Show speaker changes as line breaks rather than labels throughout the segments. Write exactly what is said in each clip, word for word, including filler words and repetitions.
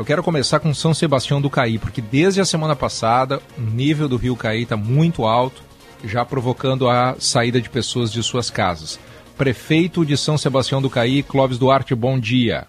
Eu quero começar com São Sebastião do Caí, porque desde a semana passada o nível do rio Caí está muito alto, já provocando a saída de pessoas de suas casas. Prefeito de São Sebastião do Caí, Clóvis Duarte, bom dia.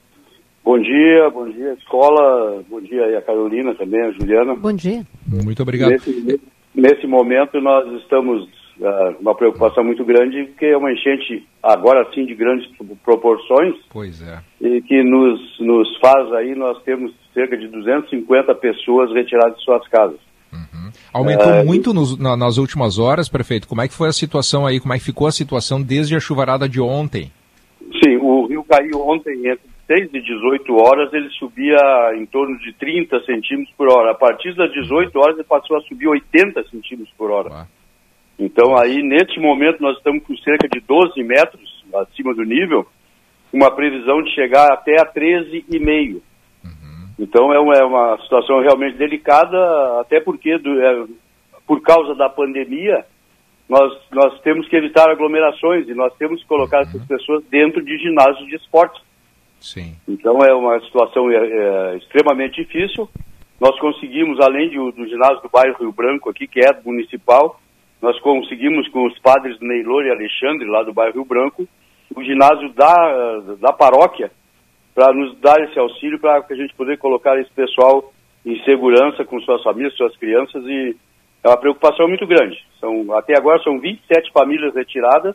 Bom dia, bom dia, escola, bom dia aí a Carolina também, a Juliana.
Bom dia.
Muito obrigado.
Nesse, nesse momento nós estamos uh, uma preocupação muito grande, porque é uma enchente agora sim de grandes proporções.
Pois é.
E que nos, nos faz aí, nós temos cerca de duzentas e cinquenta pessoas retiradas de suas casas.
Uhum. Aumentou
é,
muito nos, na, nas últimas horas, prefeito. Como é que foi a situação aí? Como é que ficou a situação desde a chuvarada de ontem?
Sim, o rio caiu ontem entre seis e dezoito horas, ele subia em torno de trinta centímetros por hora. A partir das dezoito horas ele passou a subir oitenta centímetros por hora. Ué. Então aí, neste momento, nós estamos com cerca de doze metros acima do nível, uma previsão de chegar até a treze e meio. Uhum. Então é uma, é uma situação realmente delicada, até porque, do, é, por causa da pandemia, nós, nós temos que evitar aglomerações e nós temos que colocar uhum. essas pessoas dentro de ginásios de esportes.
Sim.
Então é uma situação é, é, extremamente difícil. Nós conseguimos, além de, do ginásio do bairro Rio Branco aqui, que é municipal, nós conseguimos com os padres Neylor e Alexandre, lá do bairro Rio Branco, o ginásio da, da paróquia, para nos dar esse auxílio, para que a gente poder colocar esse pessoal em segurança com suas famílias, suas crianças, e é uma preocupação muito grande. São, até agora são vinte e sete famílias retiradas,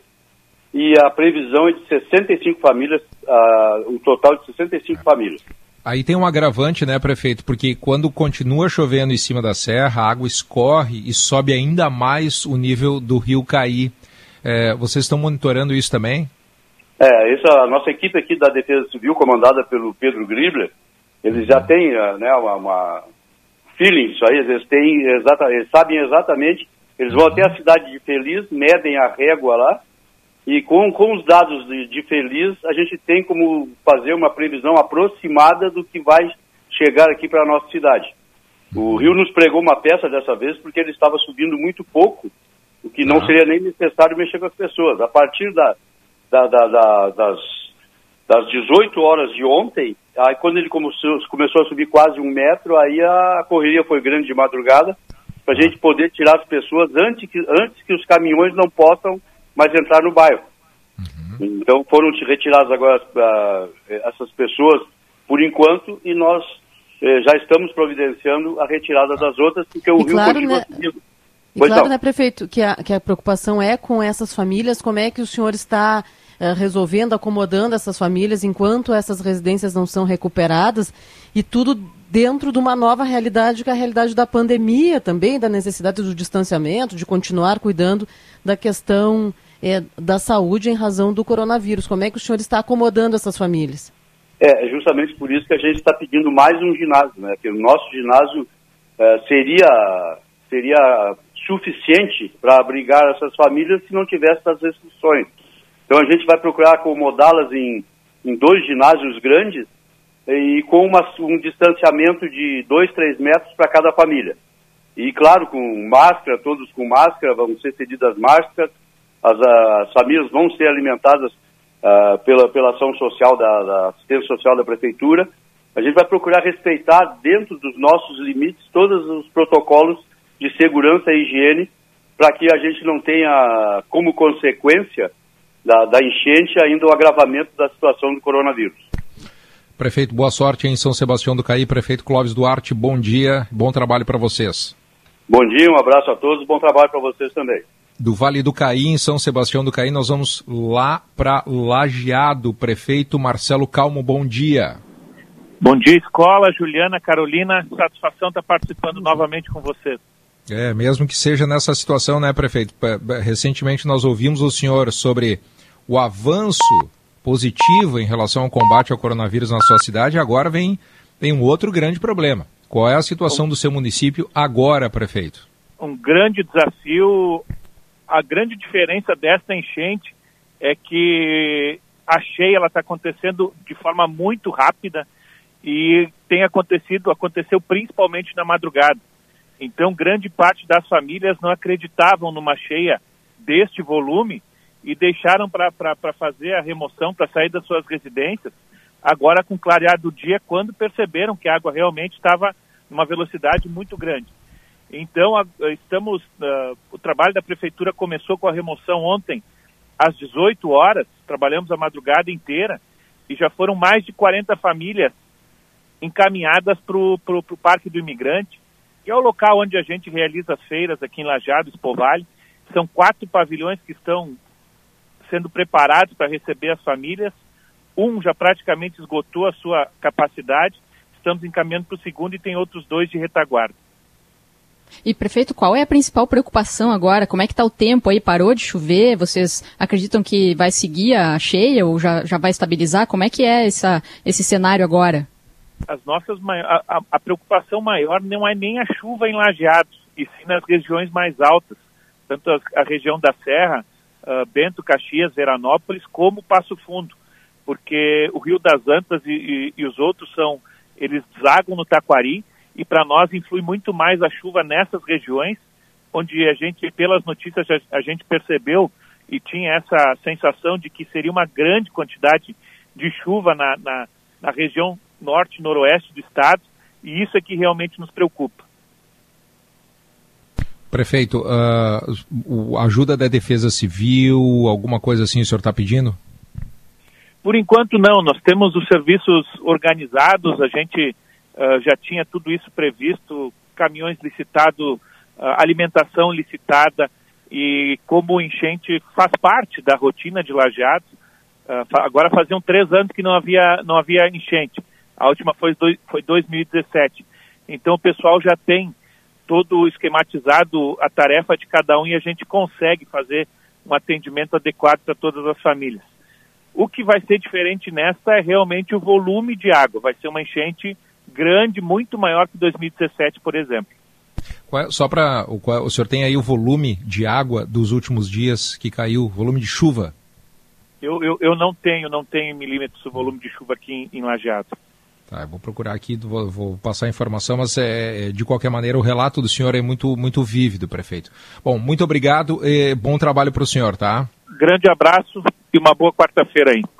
e a previsão é de sessenta e cinco famílias, uh, um total de sessenta e cinco famílias.
Aí tem um agravante, né, prefeito? Porque quando continua chovendo em cima da serra, a água escorre e sobe ainda mais o nível do rio Caí. É, vocês estão monitorando isso também?
É, essa, a nossa equipe aqui da Defesa Civil, comandada pelo Pedro Gribler, eles já têm né, uma, uma feeling, isso aí, eles, têm exata, eles sabem exatamente, eles vão até a cidade de Feliz, medem a régua lá, e com, com os dados de, de Feliz, a gente tem como fazer uma previsão aproximada do que vai chegar aqui para a nossa cidade. O rio nos pregou uma peça dessa vez porque ele estava subindo muito pouco, o que não seria nem necessário mexer com as pessoas. A partir da, da, da, da, das, das dezoito horas de ontem, aí quando ele começou, começou a subir quase um metro, aí a correria foi grande de madrugada, para a gente poder tirar as pessoas antes que, antes que os caminhões não possam mas entrar no bairro. Uhum. Então foram retiradas agora uh, essas pessoas por enquanto e nós uh, já estamos providenciando a retirada das outras porque o
e
rio
claro,
continua
né,
subindo.
E claro, não. né, prefeito, que a, que a preocupação é com essas famílias, como é que o senhor está uh, resolvendo, acomodando essas famílias enquanto essas residências não são recuperadas e tudo dentro de uma nova realidade, que é a realidade da pandemia também, da necessidade do distanciamento, de continuar cuidando da questão É, da saúde em razão do coronavírus. Como é que o senhor está acomodando essas famílias?
É, justamente por isso que a gente está pedindo mais um ginásio, né? Que o nosso ginásio é, seria, seria suficiente para abrigar essas famílias se não tivesse essas restrições. Então a gente vai procurar acomodá-las em, em dois ginásios grandes e com uma, um distanciamento de dois, três metros para cada família. E claro, com máscara, todos com máscara, vão ser cedidas máscaras. As, as famílias vão ser alimentadas uh, pela, pela ação social, da, da assistência social da prefeitura. A gente vai procurar respeitar dentro dos nossos limites todos os protocolos de segurança e higiene para que a gente não tenha como consequência da, da enchente ainda o agravamento da situação do coronavírus.
Prefeito, boa sorte em São Sebastião do Caí. Prefeito Clóvis Duarte, bom dia, bom trabalho para vocês.
Bom dia, um abraço a todos, bom trabalho para vocês também.
Do Vale do Caí, em São Sebastião do Caí, nós vamos lá para Lajeado. Prefeito Marcelo Calmo, bom dia.
Bom dia, escola, Juliana, Carolina, satisfação estar participando novamente com vocês.
É, mesmo que seja nessa situação, né, prefeito? Recentemente nós ouvimos o senhor sobre o avanço positivo em relação ao combate ao coronavírus na sua cidade, e agora vem, vem um outro grande problema. Qual é a situação do seu município agora, prefeito?
Um grande desafio. A grande diferença desta enchente é que a cheia está acontecendo de forma muito rápida e tem acontecido, aconteceu principalmente na madrugada. Então, grande parte das famílias não acreditavam numa cheia deste volume e deixaram para fazer a remoção, para sair das suas residências, agora com clarear do dia, quando perceberam que a água realmente estava numa velocidade muito grande. Então, a, estamos, uh, o trabalho da Prefeitura começou com a remoção ontem às dezoito horas, trabalhamos a madrugada inteira, e já foram mais de quarenta famílias encaminhadas para o Parque do Imigrante, que é o local onde a gente realiza as feiras aqui em Lajeado, Expo Vale. São quatro pavilhões que estão sendo preparados para receber as famílias. Um já praticamente esgotou a sua capacidade, estamos encaminhando para o segundo e tem outros dois de retaguarda.
E, prefeito, qual é a principal preocupação agora? Como é que está o tempo aí? Parou de chover? Vocês acreditam que vai seguir a cheia ou já, já vai estabilizar? Como é que é essa, esse cenário agora?
As nossas, a, a, a preocupação maior não é nem a chuva em Lajeado, e sim nas regiões mais altas, tanto a, a região da Serra, uh, Bento, Caxias, Veranópolis, como Passo Fundo, porque o Rio das Antas e, e, e os outros são, eles desagam no Taquari, e para nós influi muito mais a chuva nessas regiões, onde a gente, pelas notícias, a, a gente percebeu e tinha essa sensação de que seria uma grande quantidade de chuva na, na, na região norte e noroeste do estado, e isso é que realmente nos preocupa.
Prefeito, uh, ajuda da Defesa Civil, alguma coisa assim o senhor está pedindo?
Por enquanto não, nós temos os serviços organizados, a gente uh, já tinha tudo isso previsto, caminhões licitados, uh, alimentação licitada, e como o enchente faz parte da rotina de Lajeado, uh, agora faziam três anos que não havia, não havia enchente. A última foi, dois, foi dois mil e dezessete. Então o pessoal já tem todo esquematizado a tarefa de cada um e a gente consegue fazer um atendimento adequado para todas as famílias. O que vai ser diferente nesta é realmente o volume de água. Vai ser uma enchente grande, muito maior que dois mil e dezessete, por exemplo.
Qual, só para o, o senhor tem aí o volume de água dos últimos dias que caiu, volume de chuva?
Eu, eu, eu não tenho, não tenho em milímetros o volume de chuva aqui em, em Lajeado.
Tá, eu vou procurar aqui, vou, vou passar a informação, mas é, de qualquer maneira o relato do senhor é muito, muito vívido, prefeito. Bom, muito obrigado e bom trabalho para o senhor, tá?
Grande abraço e uma boa quarta-feira aí.